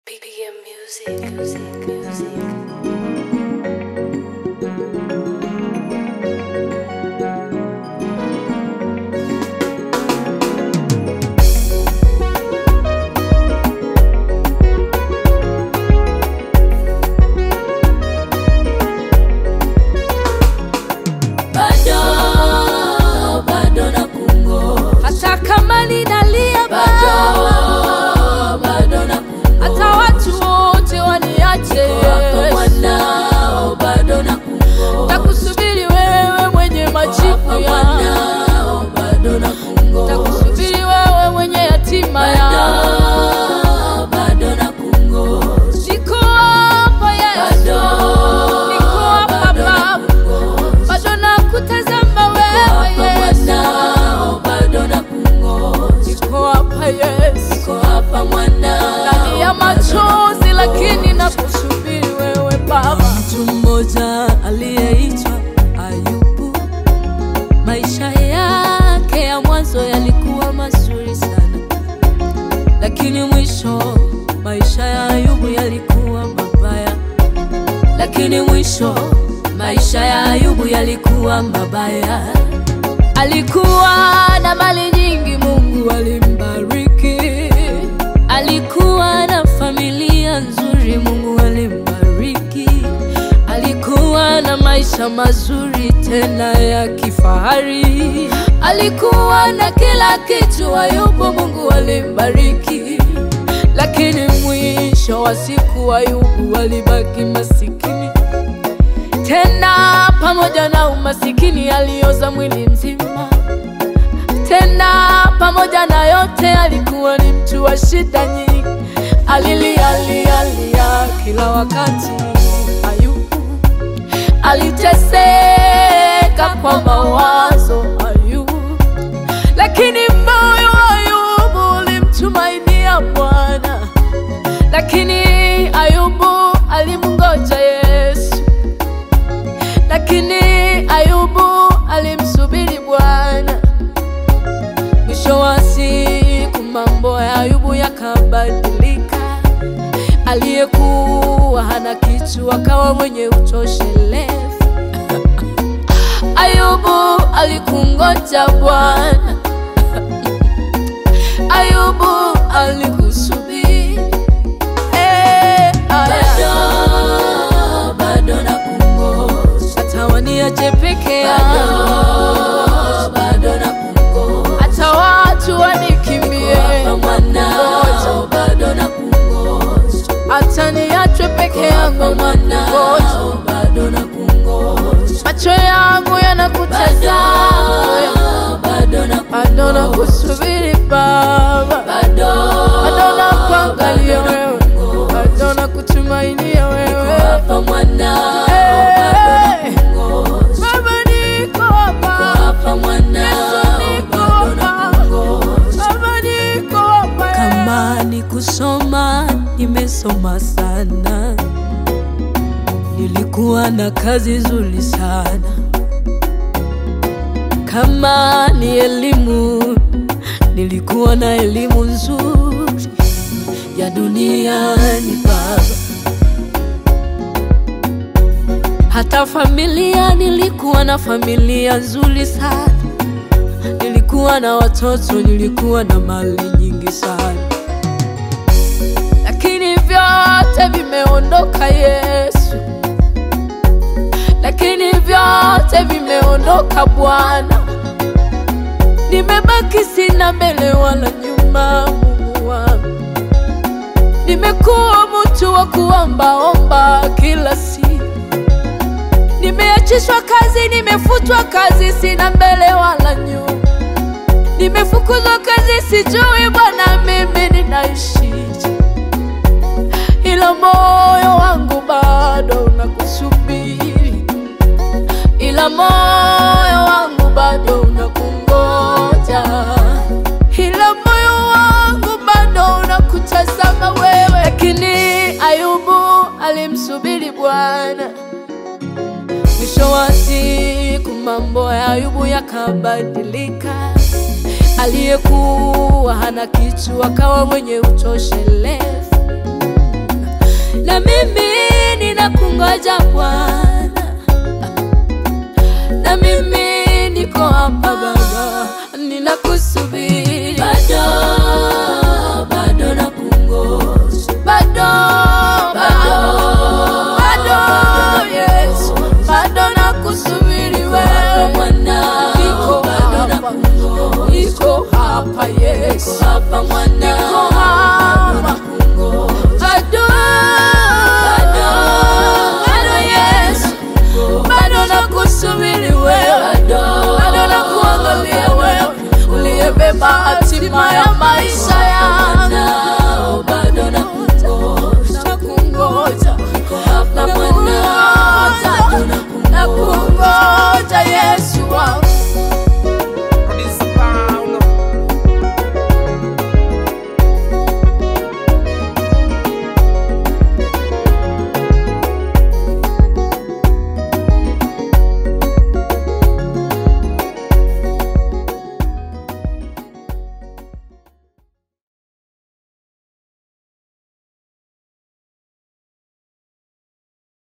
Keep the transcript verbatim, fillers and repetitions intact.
B P M music, music, music. Mtu mmoja aliyeitwa Ayubu, maisha yake ya mwanzo yalikuwa mazuri sana, lakini mwisho maisha ya Ayubu yalikuwa mabaya. Lakini mwisho maisha ya Ayubu yalikuwa mabaya. Alikuwa na mali nyingi, Mungu alimbariki. Alikuwa na familia nzuri, Mungu alimbariki. Alikuwa na maisha mazuri tena ya kifahari. Alikuwa na kila kitu Ayubu, Mungu alimbariki. Lakini mwisho wa siku Ayubu alibaki masikini. Tena pamoja na umasikini alioza mwili mzima. Tena pamoja na yote alikuwa ni mtu wa shida nyingi. Alilia, alilia, alilia kila wakati. Ayubu aliteseka kwa mawazo. Ayubu, lakini moyo wa Ayubu ulimtumainia Bwana. Lakini Ayubu alimngoja Yesu. Lakini Ayubu alimsubiri Bwana. Mwisho wa siku mambo ya Ayubu yakabadilika. Aliyekuwa hana kitu akawa mwenye utoshelevu. Ayubu alikungoja Bwana. Ayubu alikusubiri. Eh, bado bado nakungoja. Atawaniaje peke yangu? Bado nakungoja. Hata watu wanikimbie, bado nakungoja. Hata niachwe peke yangu, bado nakungoja. Macho yangu yanakutazama, bado nakusubiri Baba. Bado nakuangalia wewe, bado nakutumainia wewe. Baba niko hapa, Yesu niko hapa, Baba niko hapa. Kama ni kusoma, nimesoma sana. Nilikuwa na kazi nzuri sana. Kama ni elimu, nilikuwa na elimu nzuri ya duniani Baba. Hata familia, nilikuwa na familia nzuri sana. Nilikuwa na watoto, nilikuwa na mali nyingi sana. Lakini vyote vimeondoka Yesu. Lakini vyote vimeondoka Bwana. Nimebaki sina mbele wala nyuma, Mungu wangu. Nimekuwa mtu wa kuombaomba kila siku. Nimeachishwa kazi, nimefutwa kazi, sina mbele wala nyuma. Nimefukuzwa kazi, sijui Bwana mimi ninaishije. Ila moyo wangu bado unakusubiri. Ila moyo wangu bado unakungoja. Ila moyo wangu bado unakutazama wewe. Lakini Ayubu alimsubiri Bwana. Mwisho wa siku mambo ya Ayubu yakabadilika. Aliyekuwa hana kitu akawa mwenye utoshelevu. ninamngoja Bwana.